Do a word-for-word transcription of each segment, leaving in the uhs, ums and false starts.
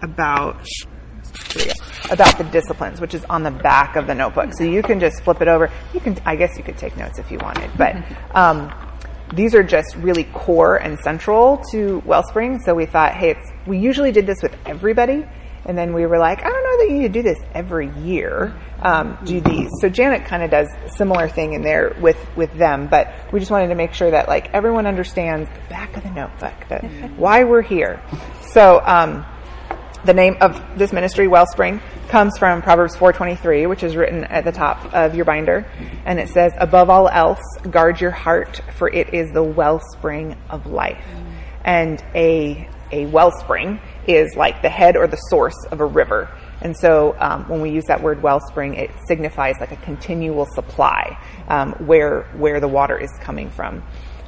about here we go, about the disciplines, which is on the back of the notebook. So you can just flip it over. You can, I guess you could take notes if you wanted, but um, these are just really core and central to Wellspring. So we thought, hey, it's, we usually did this with everybody. And then we were like, I don't know that you need to do this every year. Um, do these. So Janet kind of does a similar thing in there with, with them, but we just wanted to make sure that like everyone understands the back of the notebook, that why we're here. So um, the name of this ministry, Wellspring, comes from Proverbs four twenty-three, which is written at the top of your binder. And it says, above all else, guard your heart, for it is the wellspring of life. And a a wellspring is like the head or the source of a river. And so um, when we use that word wellspring, it signifies like a continual supply um, where where the water is coming from.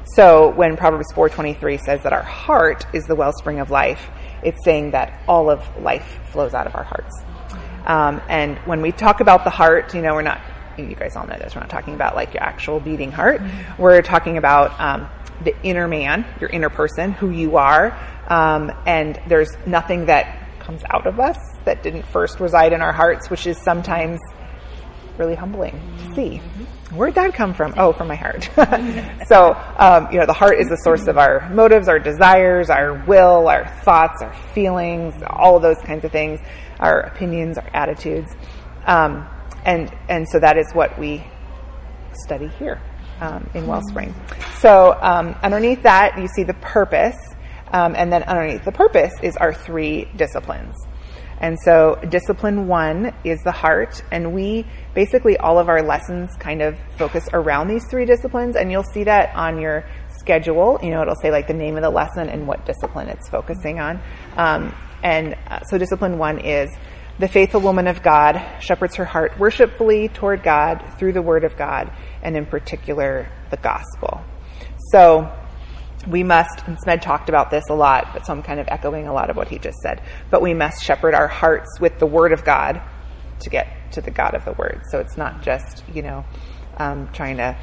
So when Proverbs four twenty-three says that our heart is the wellspring of life, it's saying that all of life flows out of our hearts. Um, and when we talk about the heart, you know, we're not, you guys all know this, we're not talking about like your actual beating heart. Mm-hmm. We're talking about um, the inner man, your inner person, who you are. Um, and there's nothing that comes out of us that didn't first reside in our hearts, which is sometimes really humbling to see. Where'd that come from? Oh, from my heart. So, um, you know, the heart is the source of our motives, our desires, our will, our thoughts, our feelings, all of those kinds of things, our opinions, our attitudes. Um, and, and so that is what we study here um, in Wellspring. So um, underneath that, you see the purpose. Um, and then underneath the purpose is our three disciplines. And so discipline one is the heart. And we, basically all of our lessons kind of focus around these three disciplines. And you'll see that on your schedule. You know, it'll say like the name of the lesson and what discipline it's focusing on. Um, and uh, so discipline one is the faithful woman of God shepherds her heart worshipfully toward God through the word of God, and in particular, the gospel. So we must, and Smed talked about this a lot, but so I'm kind of echoing a lot of what he just said, but we must shepherd our hearts with the word of God to get to the God of the word. So it's not just, you know, um, trying to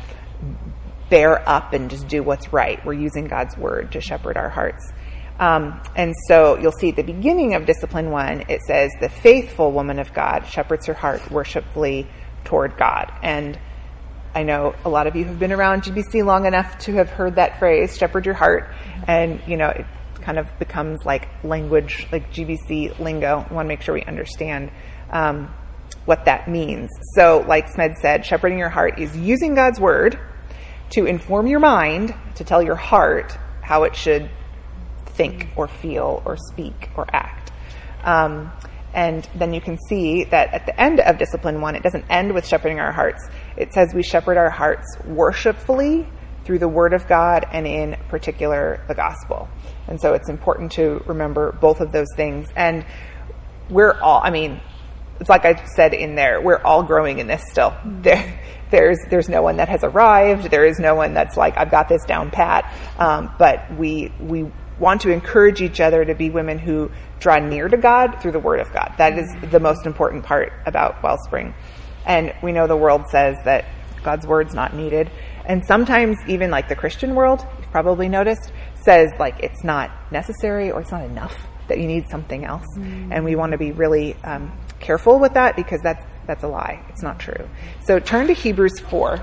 bear up and just do what's right. We're using God's word to shepherd our hearts. Um, and so you'll see at the beginning of discipline one, it says, the faithful woman of God shepherds her heart worshipfully toward God. And I know a lot of you have been around G B C long enough to have heard that phrase, shepherd your heart. And, you know, it kind of becomes like language, like G B C lingo. We want to make sure we understand um, what that means. So like Smed said, shepherding your heart is using God's word to inform your mind, to tell your heart how it should think or feel or speak or act. Um, And then you can see that at the end of discipline one, it doesn't end with shepherding our hearts. It says we shepherd our hearts worshipfully through the word of God and in particular the gospel. And so it's important to remember both of those things. And we're all, I mean, it's like I said in there, we're all growing in this still. There, there's there's no one that has arrived. There is no one that's like, I've got this down pat. Um, but we we want to encourage each other to be women who draw near to God through the word of God. That is the most important part about Wellspring. And we know the world says that God's word's not needed. And sometimes even like the Christian world, you've probably noticed, says like it's not necessary or it's not enough, that you need something else. Mm. And we want to be really um, careful with that, because that's that's a lie. It's not true. So turn to Hebrews four.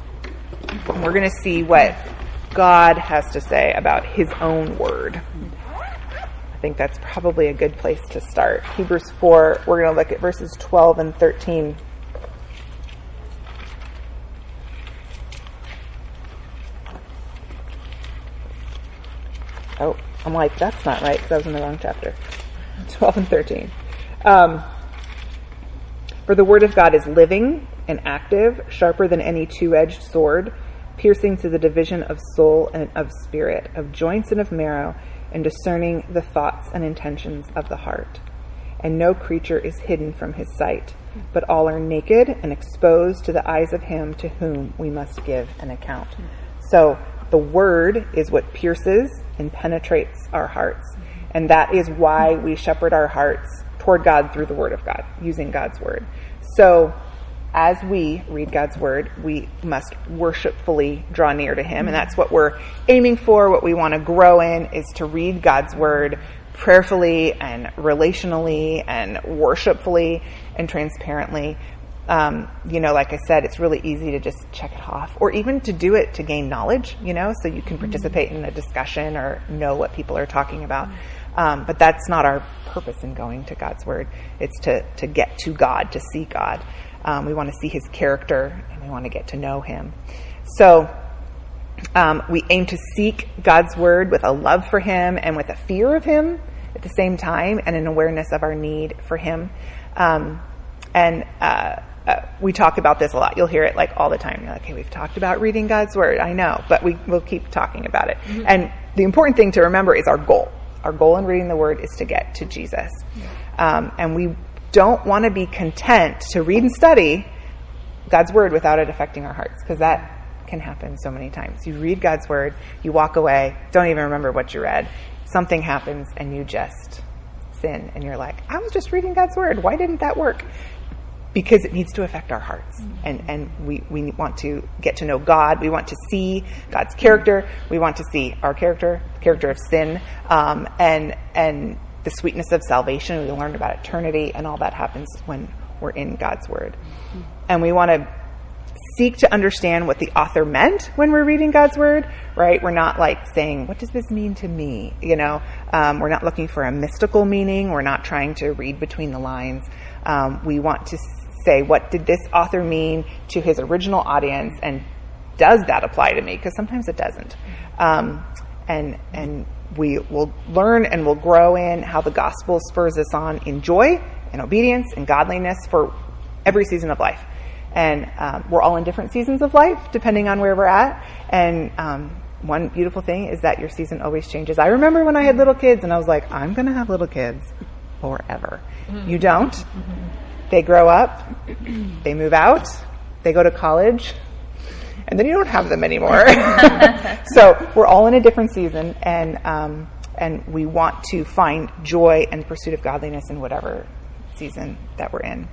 And we're going to see what God has to say about his own word. I think that's probably a good place to start. Hebrews four, we're going to look at verses twelve and thirteen. Oh, I'm like, that's not right, because I was in the wrong chapter. twelve and thirteen. Um, For the word of God is living and active, sharper than any two-edged sword, piercing to the division of soul and of spirit, of joints and of marrow, and discerning the thoughts and intentions of the heart. And no creature is hidden from his sight, but all are naked and exposed to the eyes of him to whom we must give an account. So the word is what pierces and penetrates our hearts. And that is why we shepherd our hearts toward God through the word of God, using God's word. So as we read God's word, we must worshipfully draw near to him. And that's what we're aiming for. What we want to grow in is to read God's word, prayerfully and relationally and worshipfully and transparently. Um, you know, like I said, it's really easy to just check it off, or even to do it to gain knowledge, you know, so you can participate in a discussion or know what people are talking about. Um, but that's not our purpose in going to God's Word. It's to, to get to God, to see God. Um, we want to see His character, and we want to get to know Him. So um, we aim to seek God's Word with a love for Him and with a fear of Him at the same time, and an awareness of our need for Him. Um, and uh, uh, we talk about this a lot. You'll hear it like all the time. You're like, okay, we've talked about reading God's Word. I know, but we will keep talking about it. Mm-hmm. And the important thing to remember is our goal. Our goal in reading the Word is to get to Jesus. Um, and we don't want to be content to read and study God's Word without it affecting our hearts, because that can happen so many times. You read God's Word, you walk away, don't even remember what you read. Something happens and you just sin. And you're like, I was just reading God's Word. Why didn't that work? Because it needs to affect our hearts. Mm-hmm. And, and we, we want to get to know God. We want to see God's character. We want to see our character, the character of sin, um, and and the sweetness of salvation. We learn about eternity, and all that happens when we're in God's Word. Mm-hmm. And we want to seek to understand what the author meant when we're reading God's Word, right? We're not like saying, what does this mean to me? You know, um, we're not looking for a mystical meaning. We're not trying to read between the lines. Um, we want to say, what did this author mean to his original audience, and does that apply to me? Because sometimes it doesn't. Um, and and we will learn and will grow in how the gospel spurs us on in joy and obedience and godliness for every season of life. And um, we're all in different seasons of life, depending on where we're at. And um, one beautiful thing is that your season always changes. I remember when I had little kids, and I was like, I'm going to have little kids forever. Mm-hmm. You don't. Mm-hmm. They grow up, they move out, they go to college, and then you don't have them anymore. So we're all in a different season, and um, and we want to find joy and pursuit of godliness in whatever season that we're in.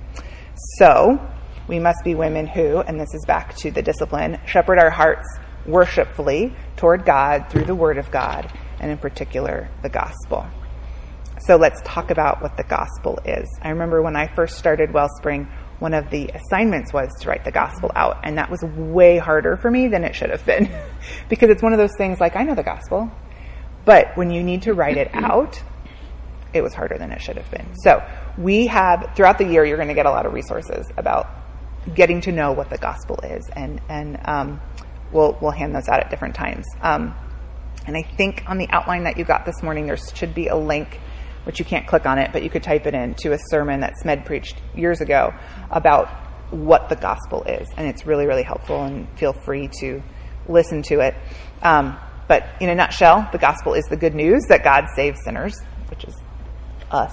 So we must be women who, and this is back to the discipline, shepherd our hearts worshipfully toward God through the Word of God, and in particular, the gospel. So let's talk about what the gospel is. I remember when I first started Wellspring, one of the assignments was to write the gospel out. And that was way harder for me than it should have been. Because it's one of those things like, I know the gospel. But when you need to write it out, it was harder than it should have been. So we have, throughout the year, you're going to get a lot of resources about getting to know what the gospel is. And, and um, we'll, we'll hand those out at different times. Um, and I think on the outline that you got this morning, there should be a link, which you can't click on it, but you could type it in, to a sermon that Smed preached years ago about what the gospel is. And it's really, really helpful, and feel free to listen to it. Um, but in a nutshell, the gospel is the good news that God saves sinners, which is us.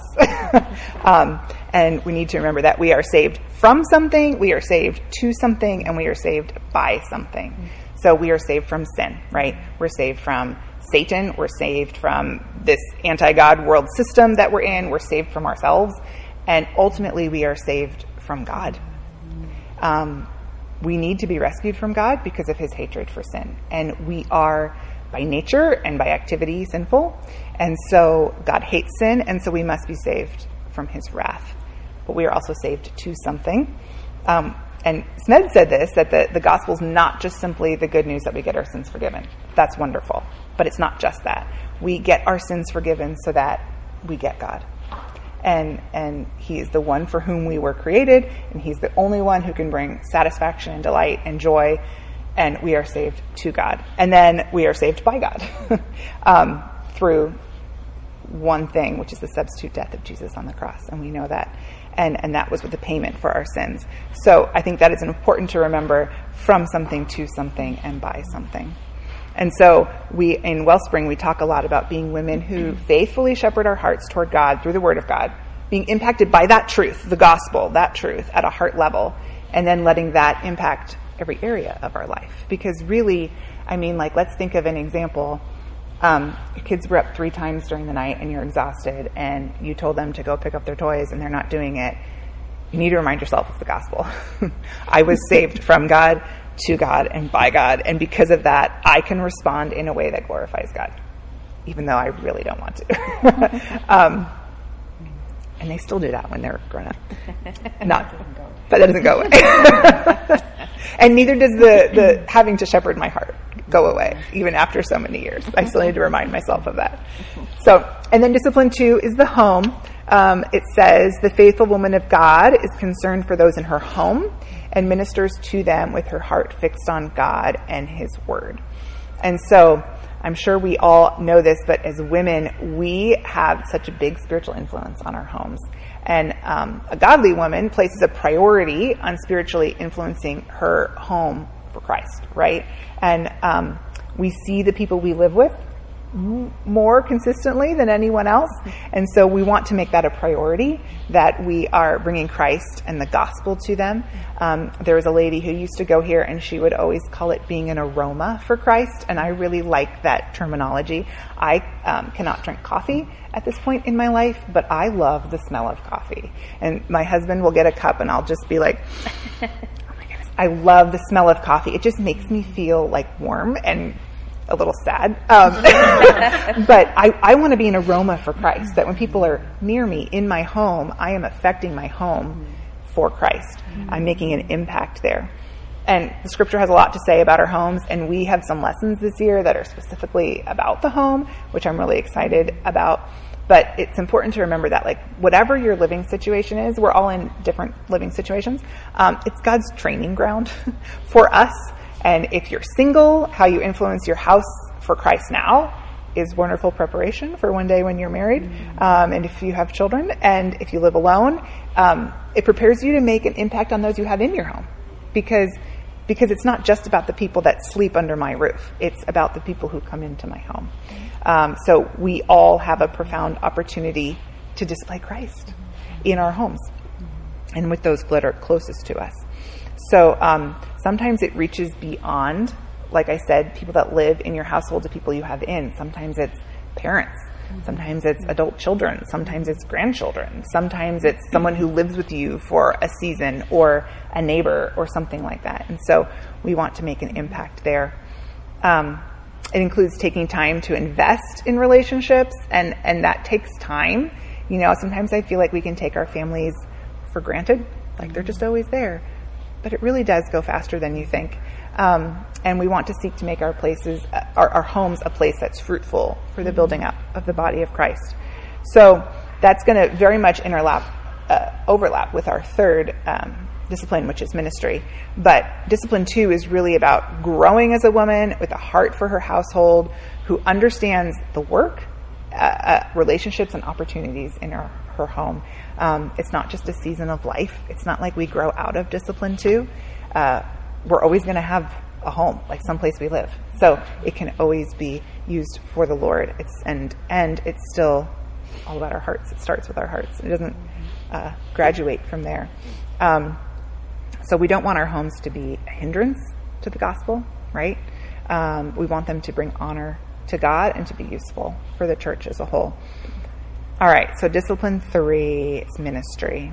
um, and we need to remember that we are saved from something, we are saved to something, and we are saved by something. So we are saved from sin, right? We're saved from Satan. We're saved from this anti-God world system that we're in. We're saved from ourselves. And ultimately, we are saved from God. Um, we need to be rescued from God because of his hatred for sin. And we are, by nature and by activity, sinful. And so God hates sin, and so we must be saved from his wrath. But we are also saved to something. Um, and Smed said this, that the, the gospel is not just simply the good news that we get our sins forgiven. That's wonderful. But it's not just that. We get our sins forgiven so that we get God. And and he is the one for whom we were created, and he's the only one who can bring satisfaction and delight and joy, and we are saved to God. And then we are saved by God um, through one thing, which is the substitute death of Jesus on the cross, and we know that. And and that was with the payment for our sins. So I think that is important to remember, from something to something and by something. And so we, in Wellspring, we talk a lot about being women who faithfully shepherd our hearts toward God through the Word of God, being impacted by that truth, the gospel, that truth at a heart level, and then letting that impact every area of our life. Because really, I mean, like, let's think of an example. Um, your kids were up three times during the night and you're exhausted, and you told them to go pick up their toys and they're not doing it. You need to remind yourself of the gospel. I was saved from God, to God, and by God. And because of that, I can respond in a way that glorifies God. even though I really don't want to. um, and they still do that when they're grown up. Not, but that doesn't go away. And neither does the, the having to shepherd my heart go away, even after so many years. I still need to remind myself of that. So, and then discipline two is the home. Um, it says, the faithful woman of God is concerned for those in her home and ministers to them with her heart fixed on God and his word. And so I'm sure we all know this, but as women, we have such a big spiritual influence on our homes. And um, a godly woman places a priority on spiritually influencing her home for Christ, right? And um, we see the people we live with m- more consistently than anyone else. And so we want to make that a priority, that we are bringing Christ and the gospel to them. Um, there was a lady who used to go here, and she would always call it being an aroma for Christ. And I really like that terminology. I um, cannot drink coffee at this point in my life, but I love the smell of coffee. And my husband will get a cup, and I'll just be like, oh my goodness, I love the smell of coffee. It just makes me feel like warm and a little sad. Um, but I, I want to be an aroma for Christ, that when people are near me in my home, I am affecting my home for Christ. I'm making an impact there. And the scripture has a lot to say about our homes, and we have some lessons this year that are specifically about the home, which I'm really excited about. But it's important to remember that, like, whatever your living situation is, we're all in different living situations. Um, it's God's training ground for us. And if you're single, how you influence your house for Christ now is wonderful preparation for one day when you're married. Mm-hmm. Um, and if you have children, and if you live alone, um, it prepares you to make an impact on those you have in your home. Because Because it's not just about the people that sleep under my roof. It's about the people who come into my home. Um, so we all have a profound opportunity to display Christ in our homes and with those that are closest to us. So um, sometimes it reaches beyond, like I said, people that live in your household to people you have in. Sometimes it's parents. Sometimes it's adult children. Sometimes it's grandchildren. Sometimes it's someone who lives with you for a season, or a neighbor, or something like that. And so we want to make an impact there. Um, it includes taking time to invest in relationships, and, and that takes time. You know, sometimes I feel like we can take our families for granted, like they're just always there. But it really does go faster than you think. Um, and we want to seek to make our places, uh, our, our homes, a place that's fruitful for the building up of the body of Christ. So that's going to very much interlap, uh, overlap with our third um, discipline, which is ministry. But discipline two is really about growing as a woman with a heart for her household, who understands the work, uh, uh, relationships, and opportunities in her, her home. Um, it's not just a season of life. It's not like we grow out of discipline two. Uh, we're always going to have a home, like someplace we live. So it can always be used for the Lord. It's and and it's still all about our hearts. It starts with our hearts. It doesn't uh, graduate from there. Um, so we don't want our homes to be a hindrance to the gospel, right? Um, we want them to bring honor to God and to be useful for the church as a whole. All right, so discipline three is ministry.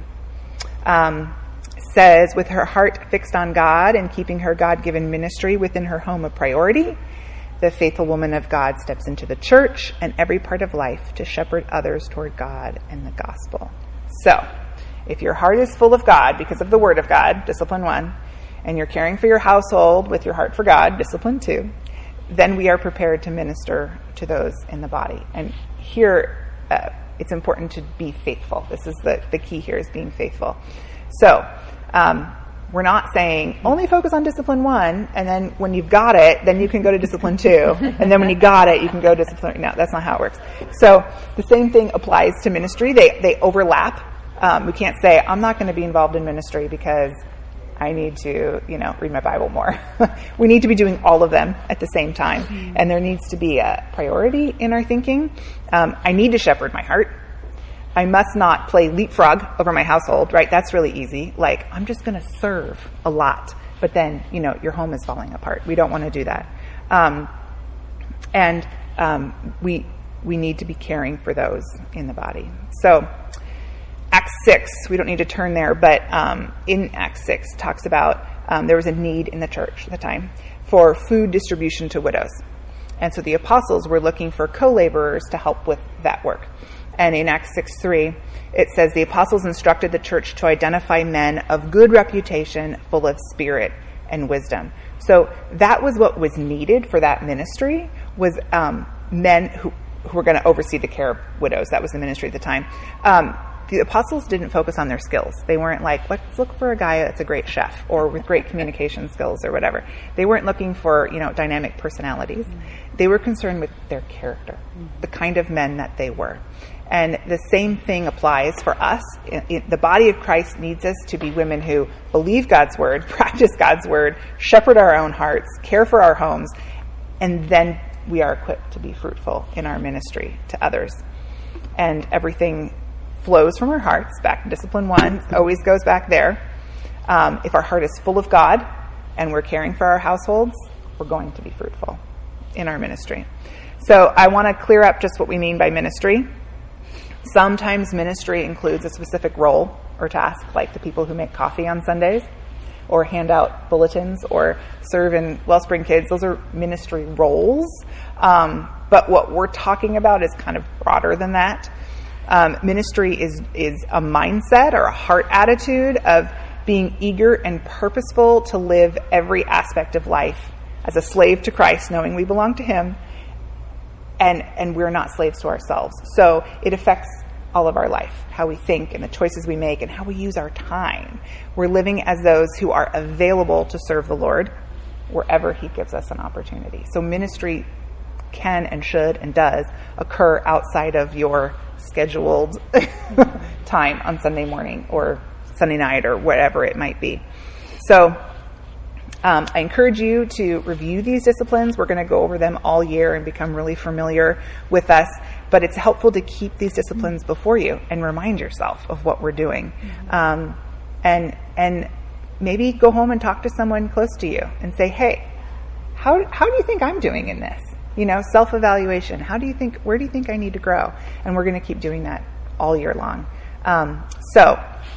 Um, says, with her heart fixed on God and keeping her God-given ministry within her home a priority, the faithful woman of God steps into the church and every part of life to shepherd others toward God and the gospel. So, if your heart is full of God because of the word of God, discipline one, and you're caring for your household with your heart for God, discipline two, then we are prepared to minister to those in the body. And here, uh, it's important to be faithful. This is the, the key here, is being faithful. So, um, we're not saying only focus on discipline one, and then when you've got it, then you can go to discipline two, and then when you got it, you can go to discipline. No, that's not how it works. So the same thing applies to ministry. They they overlap. Um, we can't say I'm not going to be involved in ministry because I need to, you know, read my Bible more. We need to be doing all of them at the same time, mm-hmm. and there needs to be a priority in our thinking. Um, I need to shepherd my heart. I must not play leapfrog over my household, right? That's really easy. Like, I'm just going to serve a lot. But then, you know, your home is falling apart. We don't want to do that. Um, and um, we we need to be caring for those in the body. So, Acts six, we don't need to turn there, but um, in Acts six, talks about um, there was a need in the church at the time for food distribution to widows. And so the apostles were looking for co-laborers to help with that work. And in Acts six three, it says, the apostles instructed the church to identify men of good reputation, full of spirit and wisdom. So that was what was needed for that ministry, was um, men who, who were going to oversee the care of widows. That was the ministry at the time. Um, the apostles didn't focus on their skills. They weren't like, let's look for a guy that's a great chef or with great communication skills or whatever. They weren't looking for, you know, dynamic personalities. Mm-hmm. They were concerned with their character, mm-hmm. the kind of men that they were. And the same thing applies for us. It, it, the body of Christ needs us to be women who believe God's word, practice God's word, shepherd our own hearts, care for our homes, and then we are equipped to be fruitful in our ministry to others. And everything flows from our hearts. Back to discipline one, always goes back there. Um, if our heart is full of God and we're caring for our households, we're going to be fruitful in our ministry. So I want to clear up just what we mean by ministry. Sometimes ministry includes a specific role or task, like the people who make coffee on Sundays or hand out bulletins or serve in Wellspring Kids. Those are ministry roles. Um, but what we're talking about is kind of broader than that. Um, ministry is, is a mindset or a heart attitude of being eager and purposeful to live every aspect of life as a slave to Christ, knowing we belong to Him, and, and we're not slaves to ourselves. So it affects all of our life, how we think and the choices we make and how we use our time. We're living as those who are available to serve the Lord wherever He gives us an opportunity. So ministry can and should and does occur outside of your scheduled time on Sunday morning or Sunday night or whatever it might be. So um, I encourage you to review these disciplines. We're going to go over them all year and become really familiar with us. But it's helpful to keep these disciplines before you and remind yourself of what we're doing. Mm-hmm. Um, and and maybe go home and talk to someone close to you and say, hey, how how do you think I'm doing in this? You know, self-evaluation. How do you think, where do you think I need to grow? And we're going to keep doing that all year long. Um, so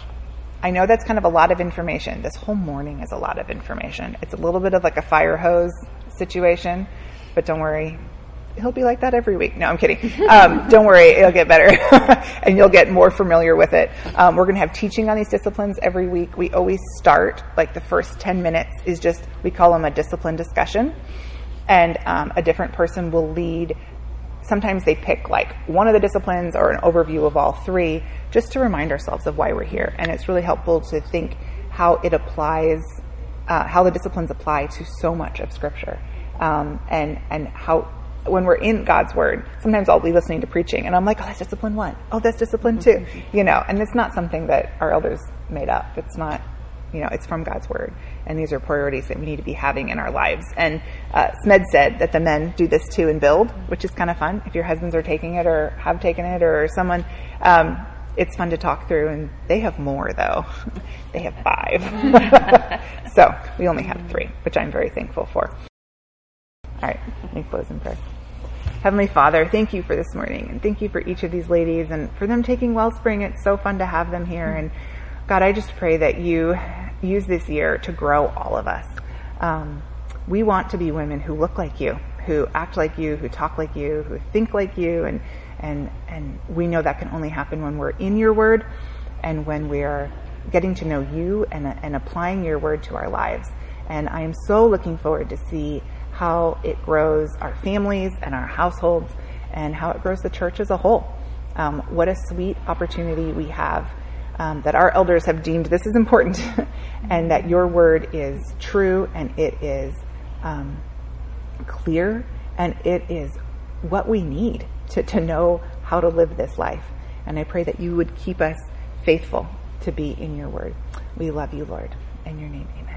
I know that's kind of a lot of information. This whole morning is a lot of information. It's a little bit of like a fire hose situation, but don't worry. He'll be like that every week. No, I'm kidding. Um, don't worry. It'll get better and you'll get more familiar with it. Um, we're going to have teaching on these disciplines every week. We always start, like the first ten minutes is just, we call them a discipline discussion. And um, a different person will lead. Sometimes they pick like one of the disciplines or an overview of all three, just to remind ourselves of why we're here. And it's really helpful to think how it applies, uh, how the disciplines apply to so much of Scripture. Um, and, and how, when we're in God's Word, sometimes I'll be listening to preaching and I'm like, oh, that's discipline one. Oh, that's discipline two. You know, and it's not something that our elders made up. It's not, you know, it's from God's Word. And these are priorities that we need to be having in our lives. And uh, Smed said that the men do this too and build, which is kind of fun. If your husbands are taking it or have taken it or someone, um, it's fun to talk through. And they have more, though. They have five. So we only have three, which I'm very thankful for. All right, let me close in prayer. Heavenly Father, thank you for this morning. And thank you for each of these ladies and for them taking Wellspring. It's so fun to have them here. And God, I just pray that you use this year to grow all of us. Um, we want to be women who look like you, who act like you, who talk like you, who think like you, and and and we know that can only happen when we're in your word and when we're getting to know you and, and applying your word to our lives. And I am so looking forward to see how it grows our families and our households and how it grows the church as a whole. Um, what a sweet opportunity we have. Um, that our elders have deemed this is important and that your word is true and it is um, clear and it is what we need to, to know how to live this life. And I pray that you would keep us faithful to be in your word. We love you, Lord. In your name, amen.